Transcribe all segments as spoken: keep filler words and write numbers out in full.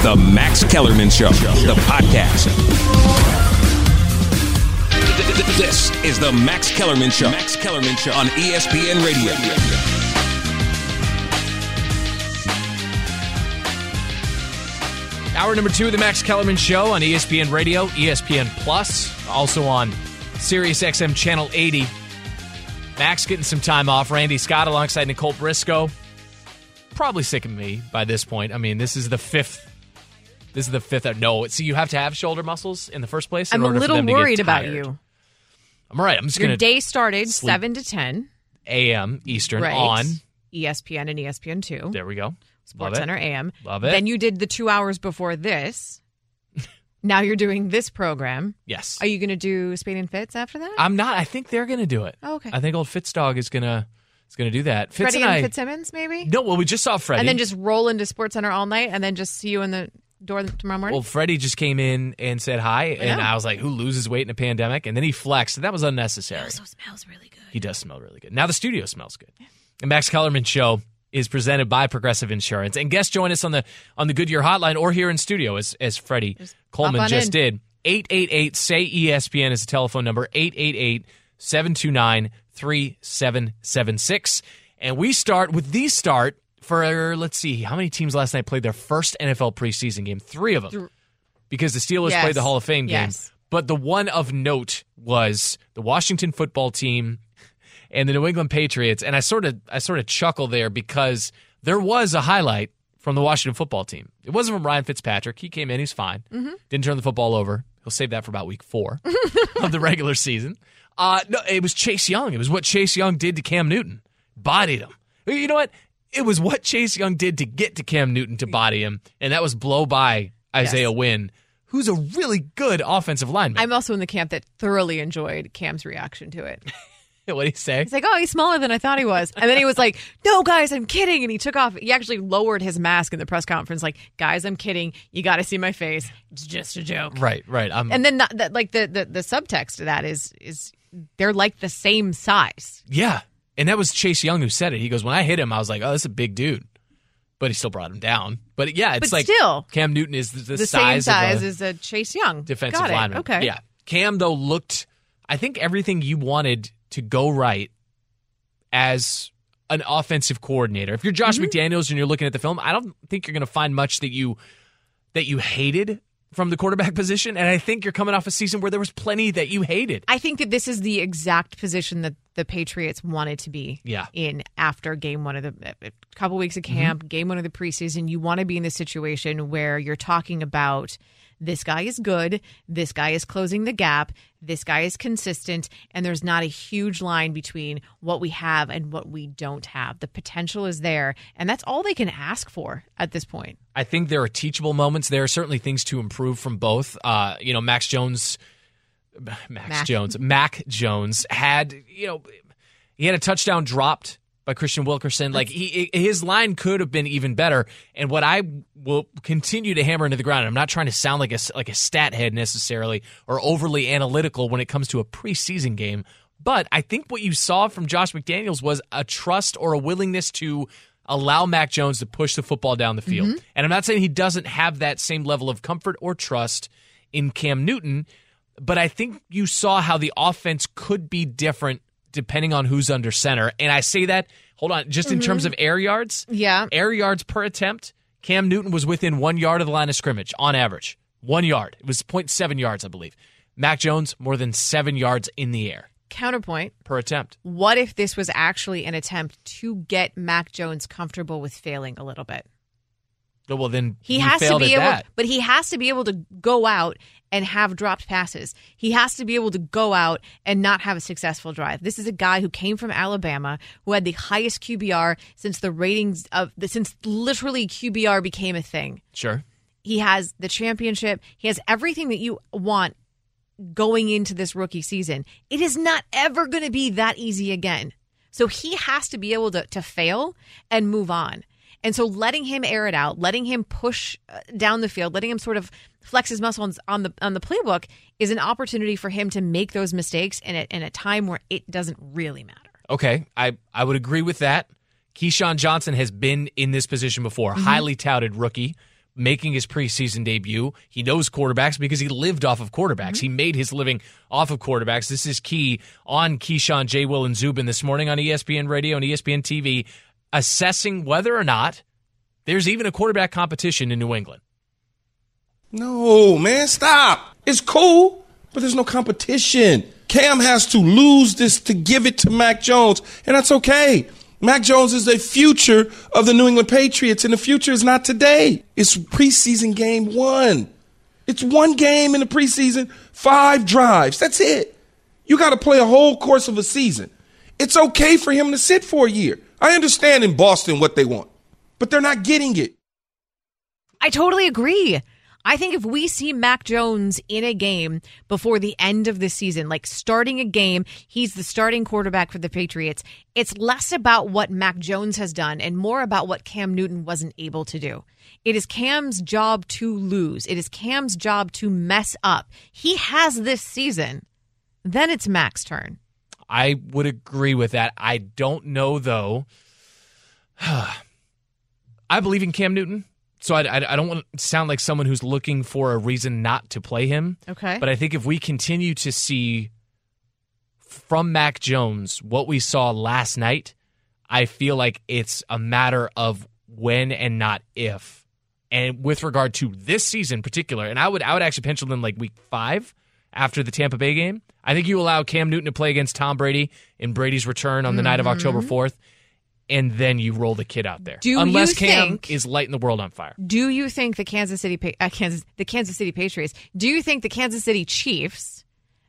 The Max Kellerman Show, the podcast. This is The Max Kellerman Show. Max Kellerman Show on E S P N Radio. Hour number two of The Max Kellerman Show on E S P N Radio, E S P N Plus, also on Sirius X M Channel eighty. Max getting some time off. Randy Scott alongside Nicole Briscoe. Probably sick of me by this point. I mean, this is the fifth. This is the fifth. No, see, you have to have shoulder muscles in the first place. In I'm a order little for them worried to get about tired. you. I'm all right. I'm just Your going to day started sleep. seven to ten A M Eastern right. on E S P N and E S P N two. There we go. Sports Center A M. Love it. Then you did the two hours before this. Now you're doing this program. Yes. Are you going to do Spain and Fitz after that? I'm not. I think they're going to do it. Oh, okay. I think old Fitzdog is going to is going to do that. Fitz Freddie and, and I, Fitzsimmons, maybe? No, well, we just saw Freddie. And then just roll into Sports Center all night and then just see you in the door tomorrow morning? Well, Freddie just came in and said hi, and I was like, who loses weight in a pandemic? And then he flexed, and that was unnecessary. It also smells really good. He does smell really good. Now the studio smells good. Yeah. The Max Kellerman Show is presented by Progressive Insurance. And guests join us on the on the Goodyear Hotline or here in studio, as, as Freddie just Coleman just in. did. eight eight eight, S A Y, E S P N is the telephone number, eight eight eight, seven two nine, three seven seven six. And we start with the start for, let's see, how many teams last night played their first N F L preseason game? Three of them. Because the Steelers yes. played the Hall of Fame game. Yes. But the one of note was the Washington football team and the New England Patriots. And I sort of I sort of chuckle there because there was a highlight from the Washington football team. It wasn't from Ryan Fitzpatrick. He came in, he's fine. Mm-hmm. Didn't turn the football over. He'll save that for about week four of the regular season. Uh, no, it was Chase Young. It was what Chase Young did to Cam Newton. Bodied him. You know what? It was what Chase Young did to get to Cam Newton to body him, and that was blow by Isaiah yes. Wynn, who's a really good offensive lineman. I'm also in the camp that thoroughly enjoyed Cam's reaction to it. What did he say? He's like, oh, he's smaller than I thought he was. And then he was like, no, guys, I'm kidding. And he took off. He actually lowered his mask in the press conference like, guys, I'm kidding. You got to see my face. It's just a joke. Right, right. I'm, and then not, that, like the, the, the subtext to that is is they're like the same size. Yeah. And that was Chase Young who said it. He goes, when I hit him, I was like, oh, that's a big dude. But he still brought him down. But yeah, it's but like still, Cam Newton is the, the, the size, same size of a as a Chase Young. defensive got it. lineman. Okay. Yeah. Cam, though, looked, I think everything you wanted to go right as an offensive coordinator. If you're Josh Mm-hmm. McDaniels and you're looking at the film, I don't think you're going to find much that you that you hated from the quarterback position. And I think you're coming off a season where there was plenty that you hated. I think that this is the exact position that the Patriots wanted to be Yeah. in after game one of the a couple weeks of camp, Mm-hmm. game one of the preseason. You want to be in the situation where you're talking about this guy is good, this guy is closing the gap, this guy is consistent, and there's not a huge line between what we have and what we don't have. The potential is there, and that's all they can ask for at this point. I think there are teachable moments. There are certainly things to improve from both. Uh, you know, Max Jones, Max Mac. Jones, Mac Jones had, you know, he had a touchdown dropped by Christian Wilkerson. Like he, his line could have been even better. And what I will continue to hammer into the ground, and I'm not trying to sound like a like a stat head necessarily or overly analytical when it comes to a preseason game, but I think what you saw from Josh McDaniels was a trust or a willingness to allow Mac Jones to push the football down the field. Mm-hmm. And I'm not saying he doesn't have that same level of comfort or trust in Cam Newton, but I think you saw how the offense could be different depending on who's under center. And I say that, hold on, just in Mm-hmm. terms of air yards. Yeah. Air yards per attempt, Cam Newton was within one yard of the line of scrimmage on average. One yard. It was zero point seven yards, I believe. Mac Jones, more than seven yards in the air. Counterpoint. Per attempt. What if this was actually an attempt to get Mac Jones comfortable with failing a little bit? Well, then He, he has to failed be at able, that. but he has to be able to go out and have dropped passes. He has to be able to go out and not have a successful drive. This is a guy who came from Alabama, who had the highest Q B R since the ratings of since literally Q B R became a thing. Sure. He has the championship. He has everything that you want going into this rookie season. It is not ever going to be that easy again. So he has to be able to, to fail and move on. And so letting him air it out, letting him push down the field, letting him sort of flex his muscles on the on the playbook is an opportunity for him to make those mistakes in a, in a time where it doesn't really matter. Okay, I, I would agree with that. Keyshawn Johnson has been in this position before. Mm-hmm. Highly touted rookie. making his preseason debut. He knows quarterbacks because he lived off of quarterbacks. Mm-hmm. He made his living off of quarterbacks. This is key on Keyshawn, J. Will, and Zubin this morning on E S P N Radio and E S P N T V, assessing whether or not there's even a quarterback competition in New England. No, man, stop. It's cool, but there's no competition. Cam has to lose this to give it to Mac Jones, and that's okay. Mac Jones is the future of the New England Patriots, and the future is not today. It's preseason game one. It's one game in the preseason, five drives. That's it. You got to play a whole course of a season. It's okay for him to sit for a year. I understand in Boston what they want, but they're not getting it. I totally agree. I think if we see Mac Jones in a game before the end of the season, like starting a game, he's the starting quarterback for the Patriots, it's less about what Mac Jones has done and more about what Cam Newton wasn't able to do. It is Cam's job to lose. It is Cam's job to mess up. He has this season. Then it's Mac's turn. I would agree with that. I don't know, though. I believe in Cam Newton. So I, I, I don't want to sound like someone who's looking for a reason not to play him. Okay. But I think if we continue to see from Mac Jones what we saw last night, I feel like it's a matter of when and not if. And with regard to this season in particular, and I would I would actually pencil in like week five after the Tampa Bay game. I think you allow Cam Newton to play against Tom Brady in Brady's return on the mm-hmm. night of October fourth. And then you roll the kid out there, do unless you Cam think, is lighting the world on fire. Do you think the Kansas City, uh, Kansas, the Kansas City Patriots? Do you think the Kansas City Chiefs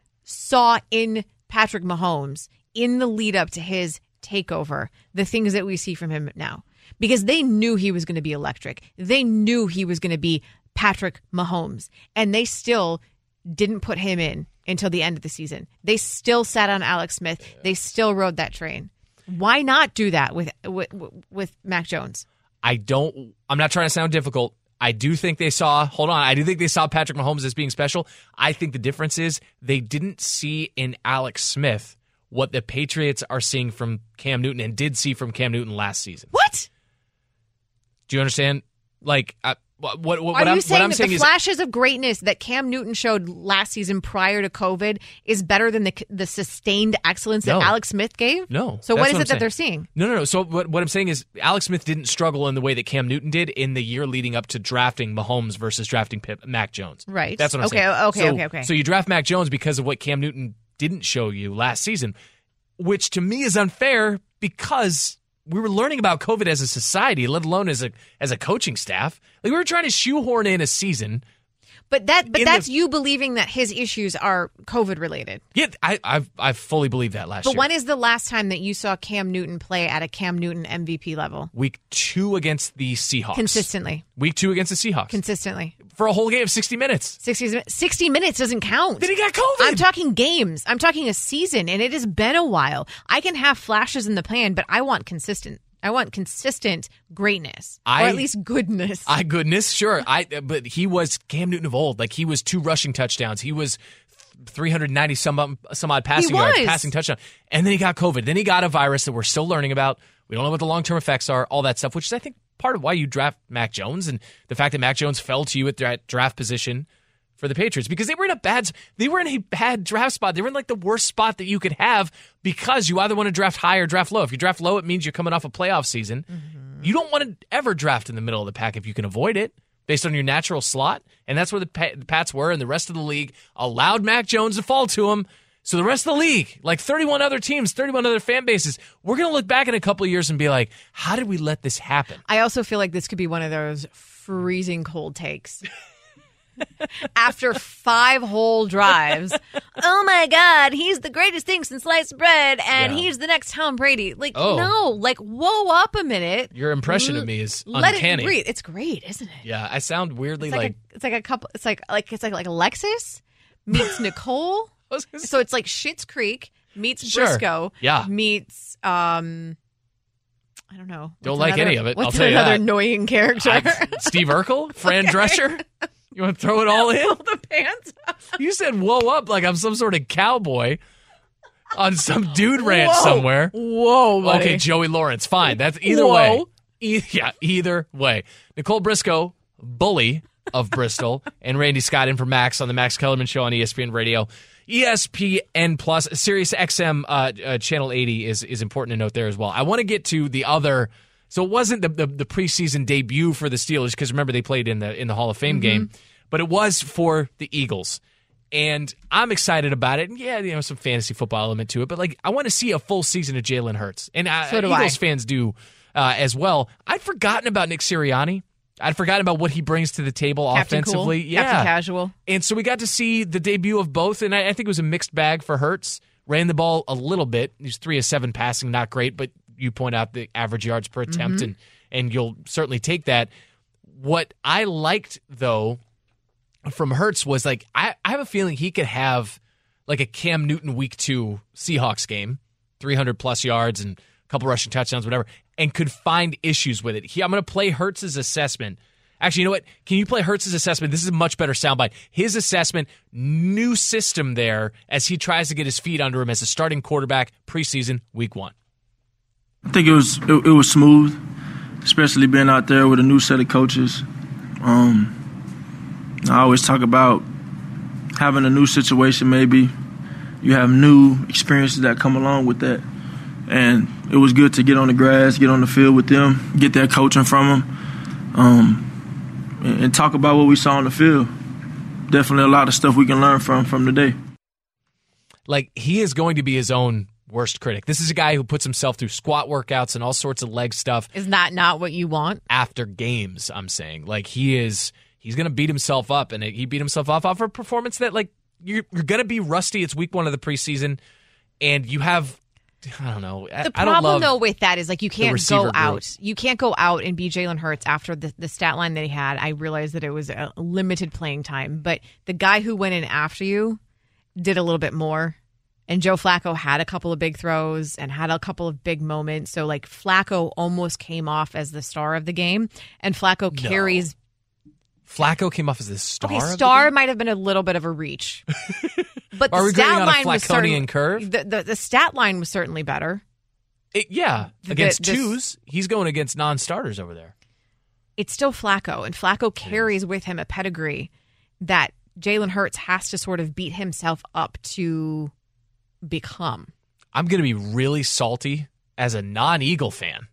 saw in Patrick Mahomes in the lead up to his takeover the things that we see from him now? Because they knew he was going to be electric. They knew he was going to be Patrick Mahomes, and they still didn't put him in until the end of the season. They still sat on Alex Smith. They still rode that train. Why not do that with, with with Mac Jones? I don't. I'm not trying to sound difficult. I do think they saw. Hold on. I do think they saw Patrick Mahomes as being special. I think the difference is they didn't see in Alex Smith what the Patriots are seeing from Cam Newton and did see from Cam Newton last season. What? Do you understand? Like. I, What, what, what Are you I'm, saying what I'm that saying the is, flashes of greatness that Cam Newton showed last season prior to COVID is better than the the sustained excellence no. that Alex Smith gave? No. So what is what it that saying. they're seeing? No, no, no. So what, what I'm saying is Alex Smith didn't struggle in the way that Cam Newton did in the year leading up to drafting Mahomes versus drafting Pip, Mac Jones. Right. That's what I'm okay, saying. Okay, so, okay, okay. So you draft Mac Jones because of what Cam Newton didn't show you last season, which to me is unfair because we were learning about COVID as a society, let alone as a as a coaching staff. Like we were trying to shoehorn in a season. But that but in that's the, you believing that his issues are COVID related. Yeah, I I've I fully believe that last but year. But when is the last time that you saw Cam Newton play at a Cam Newton M V P level? Week two against the Seahawks. Consistently. Week two against the Seahawks. Consistently. For a whole game of sixty minutes. sixty, sixty minutes doesn't count. Then he got COVID. I'm talking games. I'm talking a season, and it has been a while. I can have flashes in the pan, but I want consistent. I want consistent greatness, I, or at least goodness. I goodness, sure. I but he was Cam Newton of old. Like he was two rushing touchdowns. He was three hundred ninety some some odd passing yards, passing touchdown, and then he got COVID. Then he got a virus that we're still learning about. We don't know what the long term effects are. All that stuff, which is I think part of why you draft Mac Jones and the fact that Mac Jones fell to you at that draft position for the Patriots because they were in a bad they were in a bad draft spot. They were in like the worst spot that you could have because you either want to draft high or draft low. If you draft low, it means you're coming off a playoff season. Mm-hmm. You don't want to ever draft in the middle of the pack if you can avoid it based on your natural slot. And that's where the, Pat, the Pats were, and the rest of the league allowed Mac Jones to fall to him. So the rest of the league, like thirty-one other teams, thirty-one other fan bases, we're going to look back in a couple of years and be like, how did we let this happen? I also feel like this could be one of those freezing cold takes. After five whole drives, oh my God, he's the greatest thing since sliced bread, and yeah. he's the next Tom Brady. Like, oh. no, like, whoa up a minute. Your impression L- of me is let uncanny. It breathe. It's great, isn't it? Yeah, I sound weirdly it's like, like a, it's like a couple. It's like like it's like like Alexis meets Nicole. So it's like Schitt's Creek meets sure. Briscoe. Yeah, meets um. I don't know. Don't what's like another, any of it. What's I'll tell you another that. annoying character? I, Steve Urkel, Fran Drescher. You want to throw it all in? Pull the pants up. You said "whoa up" like I'm some sort of cowboy on some dude ranch Whoa. somewhere. Whoa, buddy. Okay, Joey Lawrence. Fine. That's either Whoa. way. E- yeah, either way. Nicole Briscoe, bully of Bristol, and Randy Scott in for Max on the Max Kellerman Show on E S P N Radio. E S P N Plus, Sirius X M uh, uh, Channel eighty is, is important to note there as well. I want to get to the other, so it wasn't the, the, the preseason debut for the Steelers, because remember they played in the in the Hall of Fame mm-hmm. game, but it was for the Eagles. And I'm excited about it. And yeah, you know, some fantasy football element to it, but like I want to see a full season of Jalen Hurts. And uh, so do Eagles I. fans do uh, as well. I'd forgotten about Nick Sirianni. I'd forgotten about what he brings to the table Captain offensively. Cool. Yeah. Captain Casual. And so we got to see the debut of both, and I, I think it was a mixed bag for Hurts. Ran the ball a little bit. He's three of seven passing, not great, but you point out the average yards per attempt, mm-hmm. and, and you'll certainly take that. What I liked, though, from Hurts was like, I, I have a feeling he could have like a Cam Newton week two Seahawks game, three hundred plus yards and a couple rushing touchdowns, whatever, and could find issues with it. He, I'm going to play Hurts' assessment. Actually, you know what? Can you play Hurts' assessment? This is a much better soundbite. His assessment, new system there as he tries to get his feet under him as a starting quarterback preseason week one. I think it was it, it was smooth, especially being out there with a new set of coaches. Um, I always talk about having a new situation maybe. You have new experiences that come along with that. And it was good to get on the grass, get on the field with them, get that coaching from them, um, and, and talk about what we saw on the field. Definitely a lot of stuff we can learn from from today. Like, he is going to be his own worst critic. This is a guy who puts himself through squat workouts and all sorts of leg stuff. Is that not what you want? After games, I'm saying. Like, he is... He's going to beat himself up, and he beat himself off off a performance that, like, you're, you're going to be rusty. It's week one of the preseason, and you have, I don't know. The I don't problem, love though, with that is, like, you can't go group. out. You can't go out and be Jalen Hurts after the, the stat line that he had. I realized that it was a limited playing time, but the guy who went in after you did a little bit more. And Joe Flacco had a couple of big throws and had a couple of big moments. So, like, Flacco almost came off as the star of the game, and Flacco No. carries... Flacco came off as the star. Okay, star might have been a little bit of a reach, but Are the we stat going on a line was certainly Flacconian curve? The, the the stat line was certainly better. It, yeah, The- against this- twos, he's going against non-starters over there. It's still Flacco, and Flacco carries with him a pedigree that Jalen Hurts has to sort of beat himself up to become. I'm going to be really salty as a non-Eagle fan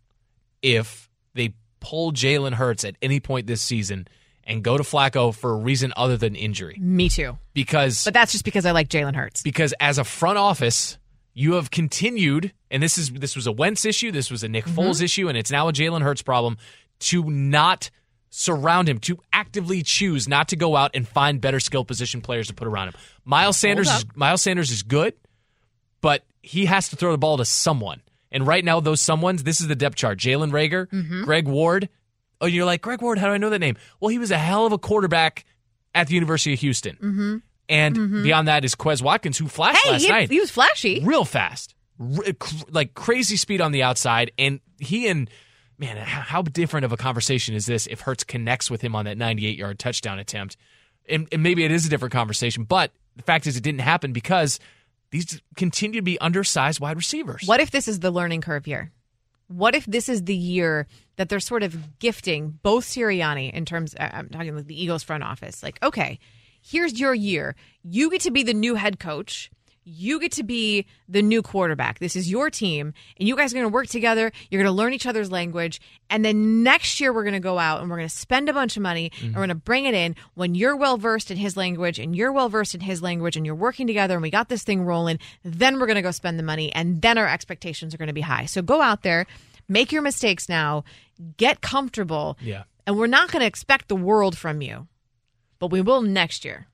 if they pull Jalen Hurts at any point this season and go to Flacco for a reason other than injury. Me too. Because But that's just because I like Jalen Hurts. because as a front office, you have continued, and this is this was a Wentz issue, this was a Nick Mm-hmm. Foles issue, and it's now a Jalen Hurts problem, to not surround him, to actively choose not to go out and find better skill position players to put around him. Miles Sanders up. is Miles Sanders is good, but he has to throw the ball to someone. And right now, those someones, this is the depth chart. Jalen Reagor, Mm-hmm. Greg Ward. Oh, you're like, Greg Ward, how do I know that name? Well, he was a hell of a quarterback at the University of Houston. Mm-hmm. And mm-hmm. beyond that is Quez Watkins, who flashed Hey, last he, night. he was flashy. Real fast. R- cr- like crazy speed on the outside. And he and, man, how, how different of a conversation is this if Hurts connects with him on that ninety-eight-yard touchdown attempt? And, and maybe it is a different conversation, but the fact is it didn't happen because these continue to be undersized wide receivers. What if this is the learning curve year? What if this is the year that they're sort of gifting both Sirianni in terms, I'm talking like the Eagles front office, like, okay, here's your year. You get to be the new head coach. You get to be the new quarterback. This is your team, and you guys are going to work together. You're going to learn each other's language, and then next year we're going to go out and we're going to spend a bunch of money, mm-hmm. and we're going to bring it in when you're well-versed in his language and you're well-versed in his language and you're working together and we got this thing rolling. Then we're going to go spend the money, and then our expectations are going to be high. So go out there, make your mistakes now, get comfortable, Yeah. and we're not going to expect the world from you, but we will next year.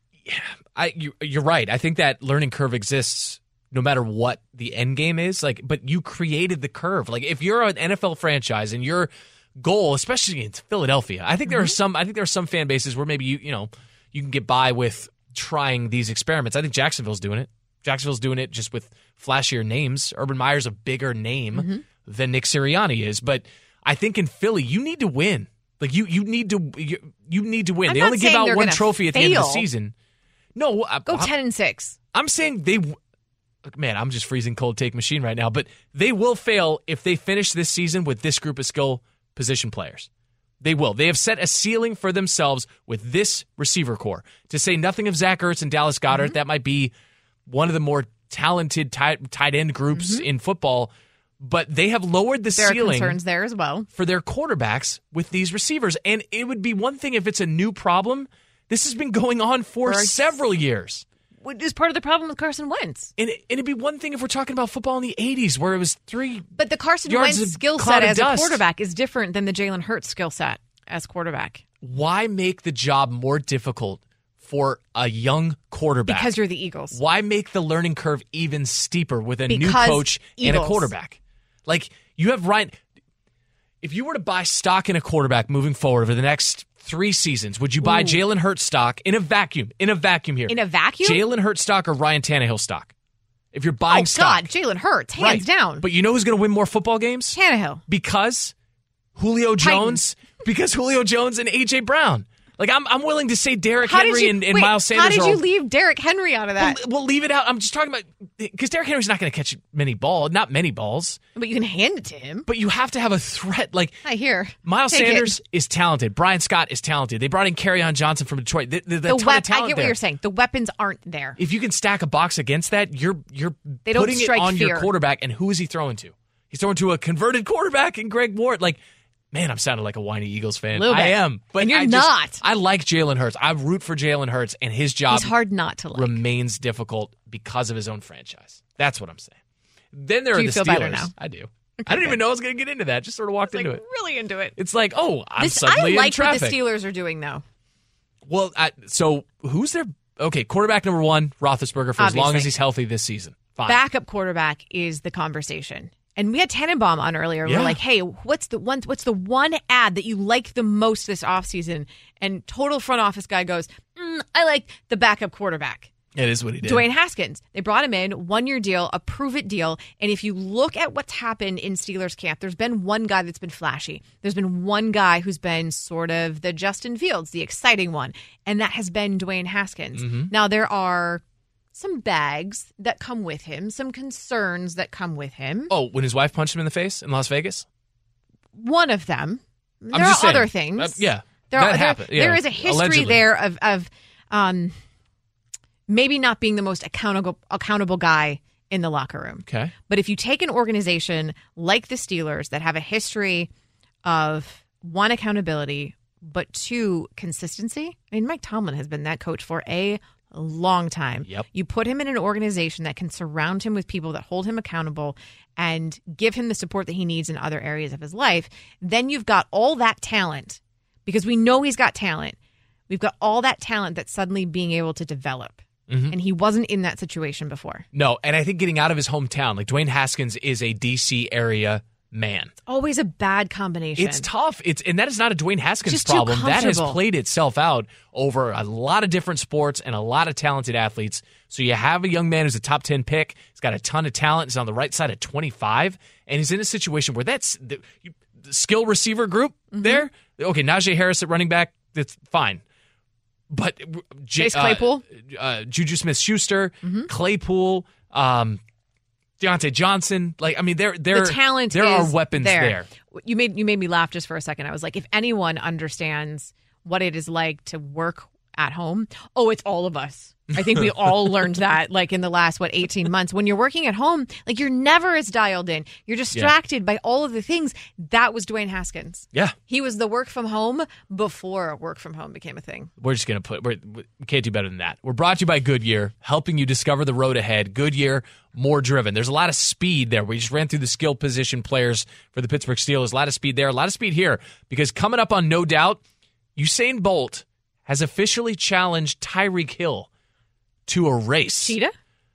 I you, you're right. I think that learning curve exists no matter what the end game is. Like, but you created the curve. Like, if you're an N F L franchise and your goal, especially against Philadelphia, I think there Mm-hmm. are some. I think there are some fan bases where maybe you you know you can get by with trying these experiments. I think Jacksonville's doing it. Jacksonville's doing it just with flashier names. Urban Meyer's a bigger name Mm-hmm. than Nick Sirianni is, but I think in Philly you need to win. Like you you need to you, you need to win. I'm they not only give saying out they're one gonna trophy at the end of the fail. season. No, I, Go I, ten and six. I'm saying they. Look, man, I'm just freezing cold take machine right now, but they will fail if they finish this season with this group of skill position players. They will. They have set a ceiling for themselves with this receiver core. To say nothing of Zach Ertz and Dallas Goedert, mm-hmm. that might be one of the more talented tight, tight end groups mm-hmm. in football. But they have lowered the there ceiling are concerns there as well for their quarterbacks with these receivers. And it would be one thing if it's a new problem. This has been going on for, for several years. Which is part of the problem with Carson Wentz. And, it, and it'd be one thing if we're talking about football in the eighties where it was three But the Carson Wentz skill set as dust. a quarterback is different than the Jalen Hurts skill set as quarterback. Why make the job more difficult for a young quarterback? Because you're the Eagles. Why make the learning curve even steeper with a because new coach Eagles. and a quarterback? Like, you have Ryan. If you were to buy stock in a quarterback moving forward over the next three seasons, would you buy Jalen Hurts stock in a vacuum? In a vacuum here. In a vacuum? Jalen Hurts stock or Ryan Tannehill stock? If you're buying oh, stock. God, Jalen Hurts, hands right. down. But you know who's going to win more football games? Tannehill. Because Julio Jones. Titans. Because Julio Jones and A J Brown. Like, I'm I'm willing to say Derrick how Henry you, and, and wait, Miles Sanders. How did are you all, leave Derrick Henry out of that? We'll, we'll leave it out. I'm just talking about, because Derrick Henry's not going to catch many balls, not many balls. But you can hand it to him. But you have to have a threat. Like, I hear. Miles Take Sanders it. is talented. Brian Scott is talented. They brought in Kerryon Johnson from Detroit. The, the, the, the ton wep- of talent I get what there. you're saying. The weapons aren't there. If you can stack a box against that, you're you're they don't putting it on fear. your quarterback. And who is he throwing to? He's throwing to a converted quarterback in Greg Ward. Like, man, I'm sounding like a whiny Eagles fan. I am. But and you're I just, not. I like Jalen Hurts. I root for Jalen Hurts, and his job He's hard not to like. remains difficult because of his own franchise. That's what I'm saying. Then there do are you the feel Steelers. better now? I do. Okay, I didn't good. even know I was going to get into that. Just sort of walked like into it. Really into it. It's like, oh, I'm this, suddenly I like in traffic. what the Steelers are doing, though. Well, I, so who's their okay quarterback number one? Roethlisberger for Obviously. as long as he's healthy this season. Fine. Backup quarterback is the conversation. And we had Tannenbaum on earlier. Yeah. We're like, hey, what's the one what's the one ad that you like the most this offseason? And total front office guy goes, mm, I like the backup quarterback. It is what he did. Dwayne Haskins. They brought him in, one-year deal, a prove-it deal. And if you look at what's happened in Steelers camp, there's been one guy that's been flashy. There's been one guy who's been sort of the Justin Fields, the exciting one. And that has been Dwayne Haskins. Mm-hmm. Now, there are some bags that come with him, some concerns that come with him. Oh, when his wife punched him in the face in Las Vegas? One of them. There I'm are just saying. other things. Uh, yeah, there that are, happened. There, Yeah, there is a history allegedly. there of, of um, maybe not being the most accountable accountable guy in the locker room. Okay. But if you take an organization like the Steelers that have a history of one, accountability, but two, consistency. I mean, Mike Tomlin has been that coach for a long time. Yep. You put him in an organization that can surround him with people that hold him accountable and give him the support that he needs in other areas of his life. Then you've got all that talent, because we know he's got talent. We've got all that talent that's suddenly being able to develop. Mm-hmm. And he wasn't in that situation before. No, and I think getting out of his hometown, like Dwayne Haskins is a D C area man. Always a bad combination. It's tough. It's and that is not a Dwayne Haskins Just too problem. That has comfortable. played itself out over a lot of different sports and a lot of talented athletes. So you have a young man who's a top ten pick. He's got a ton of talent. He's on the right side of twenty-five, and he's in a situation where that's the, you, the skill receiver group Mm-hmm. there. Okay, Najee Harris at running back, that's fine. But J- Chase Claypool? uh, uh, Juju Smith-Schuster, Mm-hmm. Claypool, um, Deontay Johnson, like I mean, there, there, the talent there is are weapons there. there. You made you made me laugh just for a second. I was like, if anyone understands what it is like to work at home, oh, it's all of us. I think we all learned that, like in the last what eighteen months. When you're working at home, like you're never as dialed in. You're distracted by all of the things. That was Dwayne Haskins. Yeah, He was the work from home before work from home became a thing. we're just gonna put. We're, we can't do better than that. We're brought to you by Goodyear, helping you discover the road ahead. Goodyear, more driven. There's a lot of speed there. We just ran through the skill position players for the Pittsburgh Steelers. A lot of speed there. A lot of speed here, because coming up on No Doubt, Usain Bolt has officially challenged Tyreek Hill to a race. Cheetah?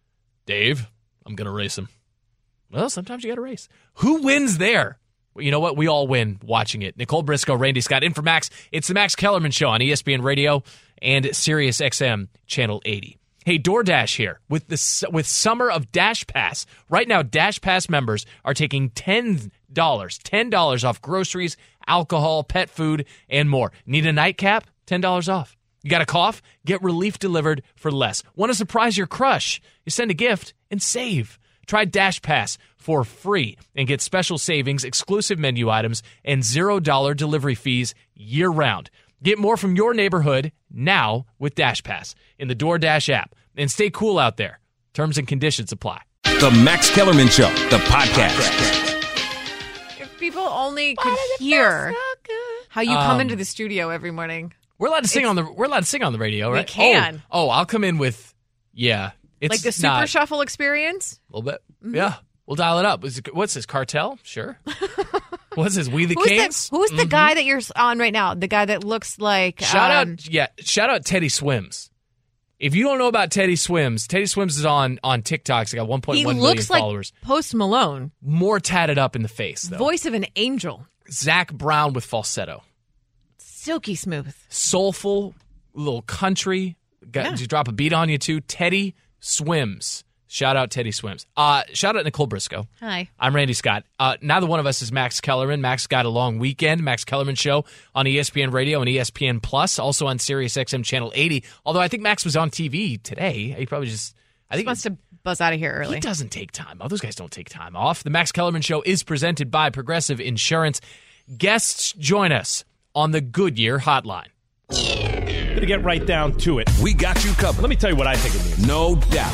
Dave, I'm going to race him. Well, sometimes you got to race. Who wins there? Well, you know what? We all win watching it. Nicole Briscoe, Randy Scott, in for Max. It's the Max Kellerman Show on E S P N Radio and Sirius X M Channel eighty. Hey, DoorDash here with the with Summer of Dash Pass. Right now, Dash Pass members are taking ten dollars, ten dollars off groceries, alcohol, pet food, and more. Need a nightcap? ten dollars off. You got a cough? Get relief delivered for less. Want to surprise your crush? You send a gift and save. Try Dash Pass for free and get special savings, exclusive menu items, and zero dollar delivery fees year-round. Get more from your neighborhood now with DashPass in the DoorDash app. And stay cool out there. Terms and conditions apply. The Max Kellerman Show, the podcast. If people only could hear how you come into the studio every morning. We're allowed to sing on the we're allowed to sing on the radio, right? can. Oh, oh, I'll come in with yeah. It's Like the Super not, Shuffle experience? a little bit. Yeah. We'll dial it up. Is it- What's this, Cartel? Sure. What's this, We the Who's Kings? the, who's the guy that you're on right now? The guy that looks like... Shout um, out, yeah, shout out Teddy Swims. If you don't know about Teddy Swims, Teddy Swims is on on TikTok. He's got one point He one million looks like followers. Post Malone. More tatted up in the face, though. Voice of an angel. Zach Brown with falsetto. Silky smooth. Soulful, little country. Got, Yeah. Did you drop a beat on you, too? Teddy Swims. Shout out Teddy Swims. Uh, shout out Nicole Briscoe. Hi. I'm Randy Scott. Uh, neither one of us is Max Kellerman. Max got a long weekend. Max Kellerman Show on E S P N Radio and E S P N Plus, also on Sirius X M Channel eighty. Although I think Max was on T V today. He probably just... I think Wants to buzz out of here early. he doesn't take time. Oh, those guys don't take time off. The Max Kellerman Show is presented by Progressive Insurance. Guests join us on the Goodyear Hotline. Gonna get right down to it. We got you covered. Let me tell you what I think it means. No doubt.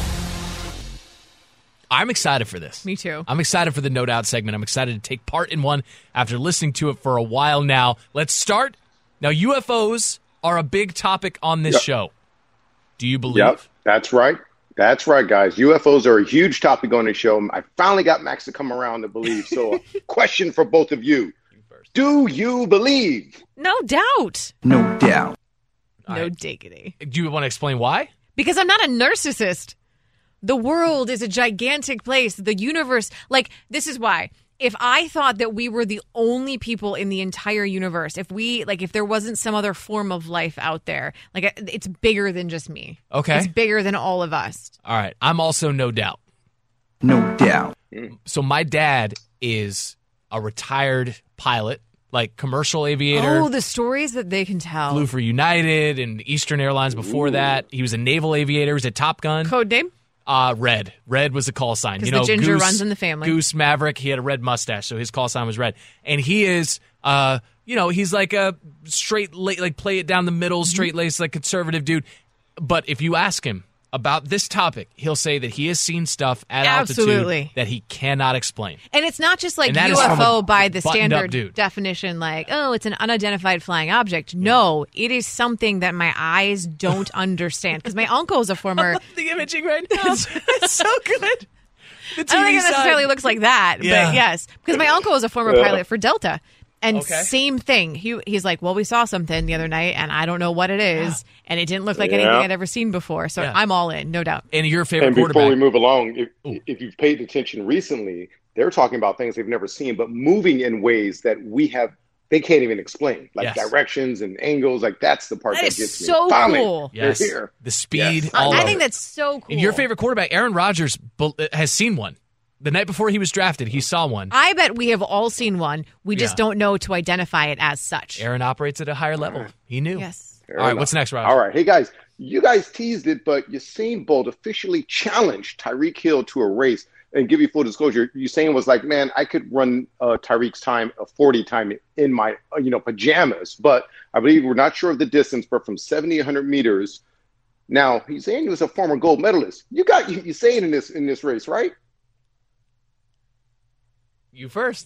I'm excited for this. Me too. I'm excited for the No Doubt segment. I'm excited to take part in one after listening to it for a while now. Let's start. Now, U F Os are a big topic on this Yep. show. Do you believe? Yep, that's right. That's right, guys. U F Os are a huge topic on the show. I finally got Max to come around to believe. So, a question for both of you. Do you believe? No doubt. No doubt. All No right. diggity. Do you want to explain why? Because I'm not a narcissist. The world is a gigantic place. The universe, like, this is why. If I thought that we were the only people in the entire universe, if we, like, if there wasn't some other form of life out there, like, it's bigger than just me. Okay. It's bigger than all of us. All right. I'm also No Doubt. No doubt. So my dad is a retired pilot, like commercial aviator. Oh, the stories that they can tell. Flew for United and Eastern Airlines before that. He was a naval aviator. He was a Top Gun. Code name? Uh, Red. Red was the call sign. 'Cause You the know, ginger Goose, runs in the family. Goose Maverick. He had a red mustache, so his call sign was Red. And he is, uh, you know, he's like a straight, like play it down the middle, straight laced, like conservative dude. But if you ask him about this topic, he'll say that he has seen stuff at Absolutely. altitude that he cannot explain. And it's not just like And that is U F from O a by the buttoned-up standard dude. definition, like, oh, it's an unidentified flying object. No, it is something that my eyes don't understand. Because my uncle is a former. The imaging right now, it's so good. The T V I don't think it side. necessarily looks like that, Yeah. but yes, because my uncle was a former pilot for Delta, and Okay. same thing. He he's like, well, we saw something the other night, and I don't know what it is, and it didn't look like Yeah. anything I'd ever seen before. So Yeah. I'm all in, no doubt. And your favorite And before quarterback. we move along, if, if you've paid attention recently, they're talking about things they've never seen, but moving in ways that we have, they can't even explain, like Yes. directions and angles. Like that's the part That that, is gets so me. Finally, cool. they're Yes. here. The speed. Yes. All I of think it. that's so cool. And your favorite quarterback, Aaron Rodgers, bel- has seen one. The night before he was drafted, he saw one. I bet we have all seen one. We just Yeah. don't know to identify it as such. Aaron operates at a higher level. He knew. Yes. Fair All right, enough. what's next, Roger? All right. Hey, guys, you guys teased it, but Usain Bolt officially challenged Tyreek Hill to a race. And give you full disclosure, Usain was like, man, I could run uh, Tyreek's time, a forty time in my, uh, you know, pajamas. But I believe we're not sure of the distance, but from seventy, one hundred meters. Now, Usain was a former gold medalist. You got Usain in this in this race, right? You first.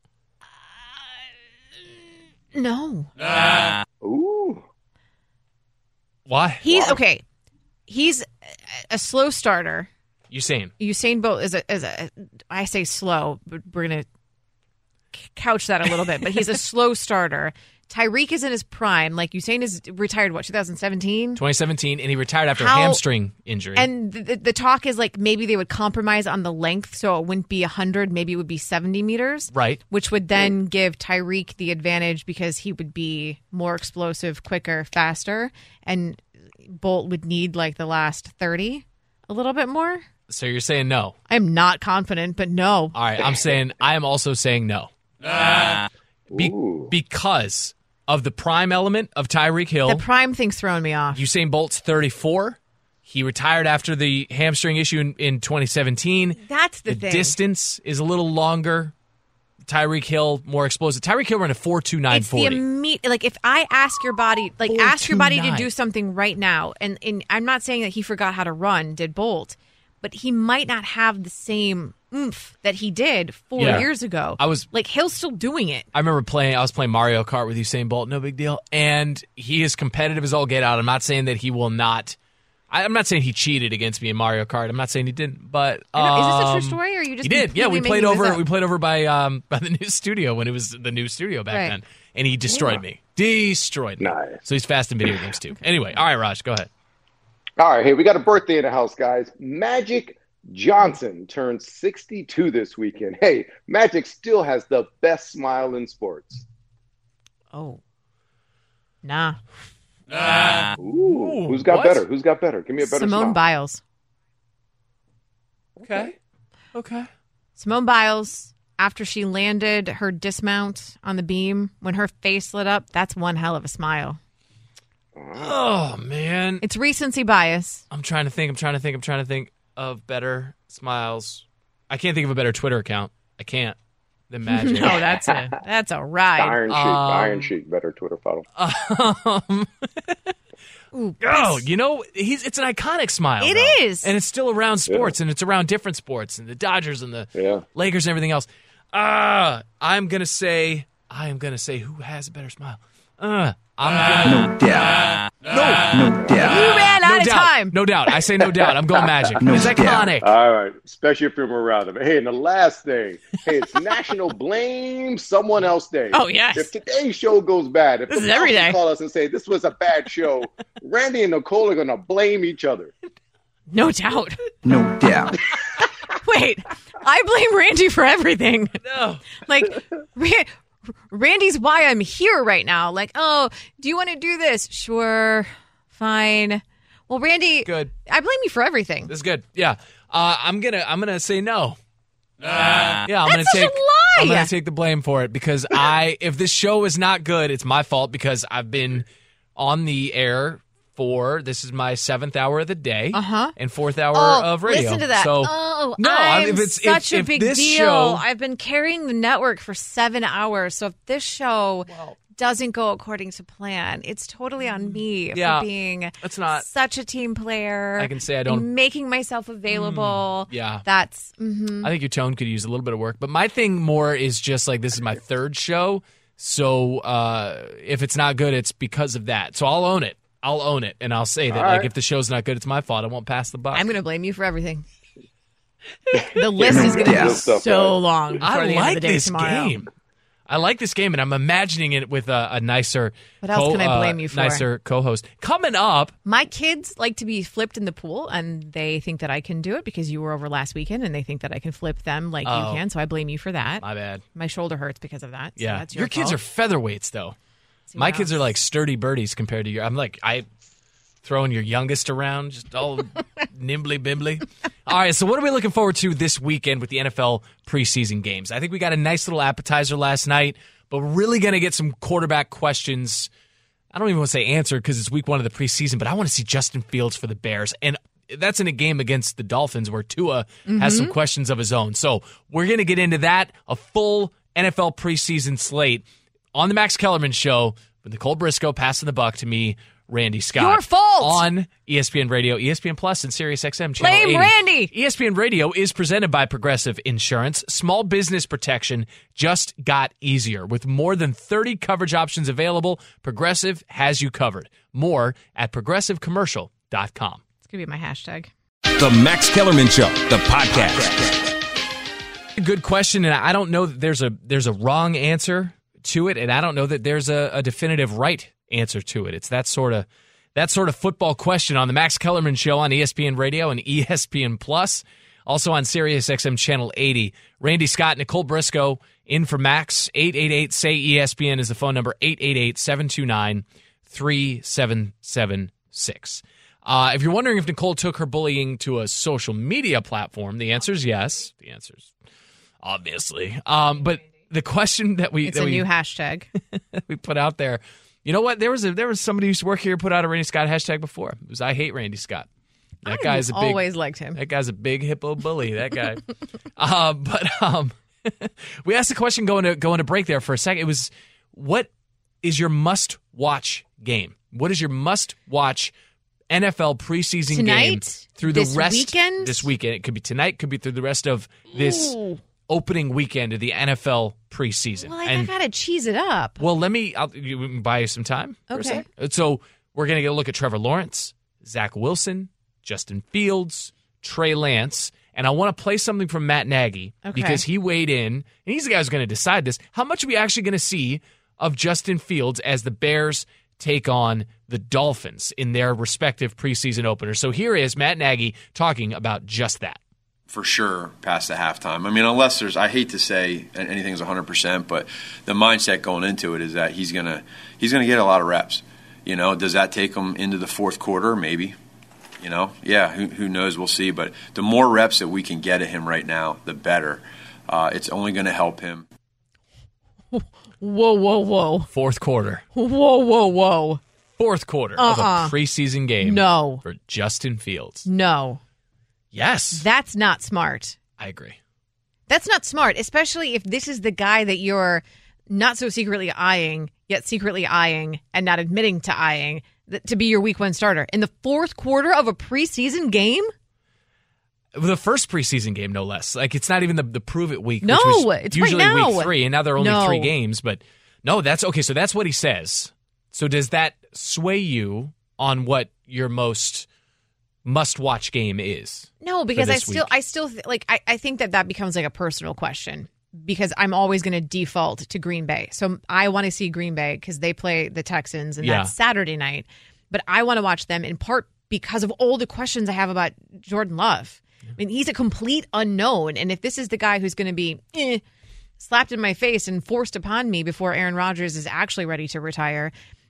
No. Ooh. Why? He's okay. He's a slow starter. Usain. Usain Bolt is a, is a I say slow, but we're going to couch that a little bit, but he's a slow starter. Tyreek is in his prime. Like Usain is retired, what, twenty seventeen? twenty seventeen, and he retired after How- a hamstring injury. And the, the talk is like maybe they would compromise on the length, so it wouldn't be one hundred, maybe it would be seventy meters. Right. Which would then give Tyreek the advantage because he would be more explosive, quicker, faster. And Bolt would need like the last thirty a little bit more. So you're saying no. I'm not confident, but no. All right, I'm saying, I am also saying no. Be- Ooh. because of the prime element of Tyreek Hill. The prime thing's throwing me off. Usain Bolt's thirty-four. He retired after the hamstring issue in, in twenty seventeen. That's the, The thing. distance is a little longer. Tyreek Hill more explosive. Tyreek Hill ran a four two nine It's the forty. immediate, like if I ask your body, like ask your body to four two nine. do something right now, and, and I'm not saying that he forgot how to run, did Bolt, but he might not have the same oomph that he did four Yeah. years ago. I was- like Hill's still doing it. I remember playing. I was playing Mario Kart with Usain Bolt. No big deal. And he is competitive as all get out. I'm not saying that he will not. I, I'm not saying he cheated against me in Mario Kart. I'm not saying he didn't. But I know, is this a um, true story, or are you just he did? Yeah, we completely played making this over. up? We played over by um by the new studio when it was the new studio back Right. then, and he destroyed me. Destroyed me. Nice. So he's fast in video games too. Anyway, all right, Raj, go ahead. All right, hey, we got a birthday in the house, guys. Magic Johnson turned sixty-two this weekend. Hey, Magic still has the best smile in sports. Oh, nah. Ooh, who's got what? better? Who's got better? Give me a better Simone smile. Biles. Okay. Okay. Simone Biles, after she landed her dismount on the beam, when her face lit up, that's one hell of a smile. Oh man, It's recency bias. I'm trying to think. I'm trying to think. I'm trying to think of better smiles. I can't think of a better Twitter account. I can't. Than Magic. No, that's a that's a ride. Iron Sheik, Iron Sheik, better Twitter follow. Um, Ooh, oh, you know, he's it's an iconic smile. It though. is. And it's still around sports, and it's around different sports, and the Dodgers and the Yeah. Lakers and everything else. Uh, I'm going to say, I am going to say who has a better smile. Uh, I'm gonna, No doubt. no, No doubt. you ran out no of doubt. time. No doubt. I say no doubt. I'm going Magic. No it's doubt. iconic. All right, especially if you're around them. Hey, and the last thing, hey, it's National Blame Someone Else Day. Oh, yes. If today's show goes bad, if This the is every bosses day. call us and say this was a bad show, Randy and Nicole are gonna blame each other. No doubt. No doubt. Wait, I blame Randy for everything. No. Like, Ra- Randy's why I'm here right now. Like, oh, do you want to do this? Sure, fine. Well, Randy, Good. I blame you for everything. This is good. Yeah. Uh, I'm gonna I'm gonna say no. Uh, yeah, I'm That's gonna such a take lie. I'm gonna take the blame for it because I if this show is not good, it's my fault because I've been on the air for this is my seventh hour of the day Uh-huh. and fourth hour Oh, of radio. listen to that. So oh, no, I- I'm if it's such if, a if big this deal. show I've been carrying the network for seven hours. So if this show doesn't go according to plan, it's totally on me Yeah, for being that's not- such a team player. I can say I and don't- making myself available. yeah. That's mhm. I think your tone could use a little bit of work. But my thing more is just like this is my third show. So uh, if it's not good, it's because of that. So I'll own it. I'll own it. And I'll say that All like right. if the show's not good, it's my fault. I won't pass the buck. I'm going to blame you for everything. The list is going to Yeah. be Stuff, so right. long before I the like end of the day this tomorrow. game. I like this game, and I'm imagining it with a, a nicer. What else co- can I blame uh, you for? Nicer co-host coming up. My kids like to be flipped in the pool, and they think that I can do it because you were over last weekend, and they think that I can flip them like Oh. you can. So I blame you for that. My bad. My shoulder hurts because of that. So Yeah, that's your, your, kids are fault. featherweights, though. See My what kids else? are like sturdy birdies compared to your. I'm like I throwing your youngest around, just all nimbly bimbly. All right, so what are we looking forward to this weekend with the N F L preseason games? I think we got a nice little appetizer last night, but we're really going to get some quarterback questions. I don't even want to say answered because it's week one of the preseason, but I want to see Justin Fields for the Bears. And that's in a game against the Dolphins where Tua has some questions of his own. So we're going to get into that, a full N F L preseason slate on the Max Kellerman Show with Nicole Briscoe passing the buck to me, Randy Scott. Your fault. On E S P N Radio, E S P N Plus, and Sirius X M Channel Blame eighty. Randy. E S P N Radio is presented by Progressive Insurance. Small business protection just got easier. With more than thirty coverage options available, Progressive has you covered. More at progressive commercial dot com. It's going to be my hashtag. The Max Kellerman Show, the podcast. Good question, and I don't know that there's a there's a wrong answer to it, and I don't know that there's a, a definitive right answer to it. It's that sort of that sort of football question on the Max Kellerman Show on E S P N Radio and E S P N Plus, also on Sirius X M Channel eighty. Randy Scott, Nicole Briscoe in for Max. eight eight eight, S A Y, E S P N is the phone number, eight eight eight, seven two nine, three seven seven six. Uh, if you're wondering if Nicole took her bullying to a social media platform, the answer is yes. The answer is obviously. Um, but the question that we It's that a we, new hashtag. we put out there, you know what? There was a there was somebody who used to work here put out a Randy Scott hashtag before. It was I hate Randy Scott. That guy's a big always liked him. that guy's a big hippo bully. That guy. uh, but um, We asked the question going to going to break there for a second. It was, what is your must-watch game? What is your must-watch N F L preseason Tonight? game through the This rest weekend? this weekend? It could be tonight, could be through the rest of this Ooh. opening weekend of the N F L preseason. Well, I, and I gotta cheese it up. well, let me I'll, you can buy you some time. For Okay. a sec. So we're gonna get a look at Trevor Lawrence, Zach Wilson, Justin Fields, Trey Lance. And I want to play something from Matt Nagy Okay. because he weighed in, and he's the guy who's going to decide this. How much are we actually going to see of Justin Fields as the Bears take on the Dolphins in their respective preseason openers? So here is Matt Nagy talking about just that. For sure, past the halftime. I mean, unless there's, I hate to say anything's one hundred percent, but the mindset going into it is that he's gonna he's gonna get a lot of reps. You know, does that take him into the fourth quarter? Maybe. You know, yeah, who, who knows? We'll see. But the more reps that we can get at him right now, the better. Uh, it's only going to help him. Whoa, whoa, whoa. Fourth quarter. Whoa, whoa, whoa. Fourth quarter Uh-uh. of a preseason game No. for Justin Fields. No. Yes. That's not smart. I agree. That's not smart, especially if this is the guy that you're not so secretly eyeing, yet secretly eyeing and not admitting to eyeing th- to be your week one starter. In the fourth quarter of a preseason game? The first preseason game, no less. Like, it's not even the, the prove it week. No, which was it's right usually now. week three, and now there are only No. three games. But no, that's okay. So that's what he says. So does that sway you on what your most must-watch game is? No, because I this still, week? I still th- like. I, I think that that becomes like a personal question because I'm always going to default to Green Bay. So I want to see Green Bay because they play the Texans, and Yeah. that's Saturday night. But I want to watch them in part because of all the questions I have about Jordan Love. I mean, he's a complete unknown, and if this is the guy who's going to be eh, slapped in my face and forced upon me before Aaron Rodgers is actually ready to retire,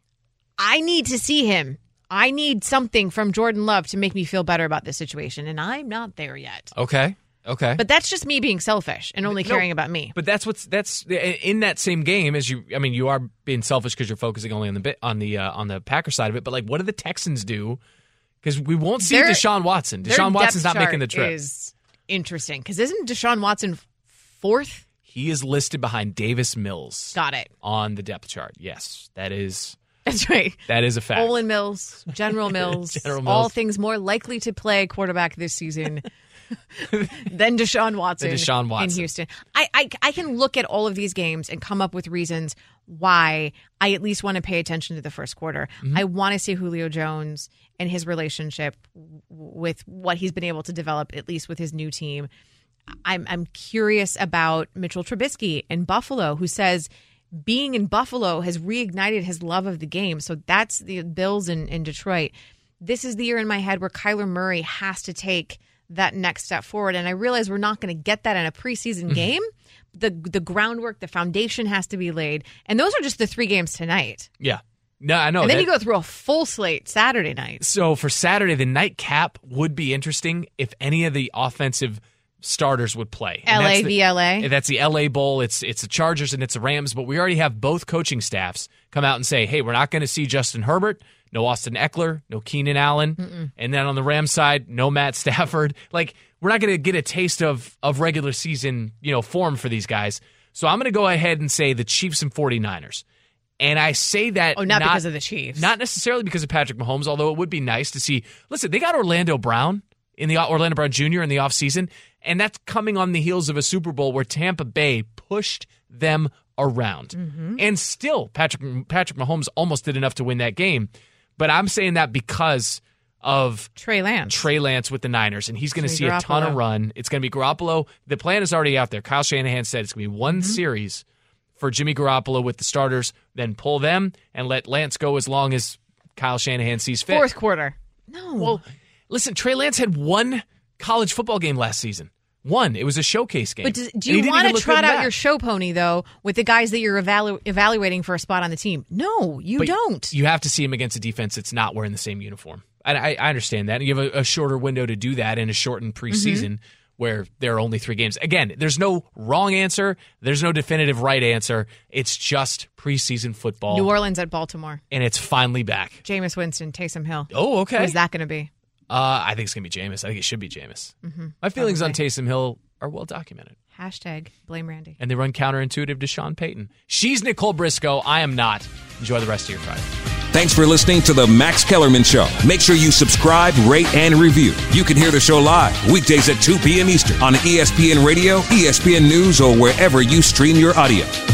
I need to see him. I need something from Jordan Love to make me feel better about this situation, and I'm not there yet. Okay. Okay. But that's just me being selfish and only No, caring about me. But that's what's that's in that same game as you. I mean, you are being selfish because you're focusing only on the bit on the uh, on the Packer side of it. But like, what do the Texans do? Because we won't see Their- Deshaun Watson. Their Deshaun Watson's depth not making the chart trip. Is interesting because isn't Deshaun Watson fourth? He is listed behind Davis Mills Got it. on the depth chart. Yes, that is That's right. that is a fact. Olin Mills, General Mills, General all Mills. things more likely to play quarterback this season than Deshaun Watson, Than Deshaun Watson. in Houston. I, I I can look at all of these games and come up with reasons why I at least want to pay attention to the first quarter. Mm-hmm. I want to see Julio Jones and his relationship w- with what he's been able to develop, at least with his new team. I'm I'm curious about Mitchell Trubisky in Buffalo, who says being in Buffalo has reignited his love of the game. So that's the Bills in, in Detroit. This is the year in my head where Kyler Murray has to take that next step forward. And I realize we're not going to get that in a preseason game. The the groundwork, the foundation has to be laid. And those are just the three games tonight. Yeah, no, I know. and then that- you go through a full slate Saturday night. So for Saturday, the nightcap would be interesting if any of the offensive starters would play. And L A that's the- v L A. That's the L A Bowl. It's it's the Chargers and it's the Rams, but we already have both coaching staffs come out and say, hey, we're not going to see Justin Herbert, no Austin Eckler, no Keenan Allen. Mm-mm. And then on the Rams side, no Matt Stafford. Like, we're not going to get a taste of of regular season, you know, form for these guys. So I'm going to go ahead and say the Chiefs and 49ers. And I say that Oh, not, because of the Chiefs. not necessarily because of Patrick Mahomes, although it would be nice to see. Listen, they got Orlando Brown in the Orlando Brown Junior in the offseason, and that's coming on the heels of a Super Bowl where Tampa Bay pushed them around. Mm-hmm. And still, Patrick Patrick Mahomes almost did enough to win that game. But I'm saying that because of Trey Lance. Trey Lance with the Niners, and he's going to Jimmy see a ton of Garoppolo. run. It's going to be Garoppolo. The plan is already out there. Kyle Shanahan said it's going to be one Mm-hmm. series for Jimmy Garoppolo with the starters, then pull them and let Lance go as long as Kyle Shanahan sees fit. Fourth quarter. No. Well, listen, Trey Lance had one college football game last season. One. It was a showcase game. But does, And do he you didn't want even to look good trot in out that. your show pony, though, with the guys that you're evalu- evaluating for a spot on the team? No, you But don't. You have to see him against a defense that's not wearing the same uniform. I, I, I understand that. And you have a, a shorter window to do that in a shortened preseason Mm-hmm. where there are only three games. Again, there's no wrong answer. There's no definitive right answer. It's just preseason football. New Orleans at Baltimore. And it's finally back. Jameis Winston, Taysom Hill. Oh, okay. Who's that going to be? Uh, I think it's going to be Jameis. I think it should be Jameis. Mm-hmm. My feelings Probably. on Taysom Hill are well documented. Hashtag blame Randy. And they run counterintuitive to Sean Payton. She's Nicole Briscoe. I am not. Enjoy the rest of your Friday. Thanks for listening to the Max Kellerman Show. Make sure you subscribe, rate, and review. You can hear the show live weekdays at two p.m. Eastern on E S P N Radio, E S P N News, or wherever you stream your audio.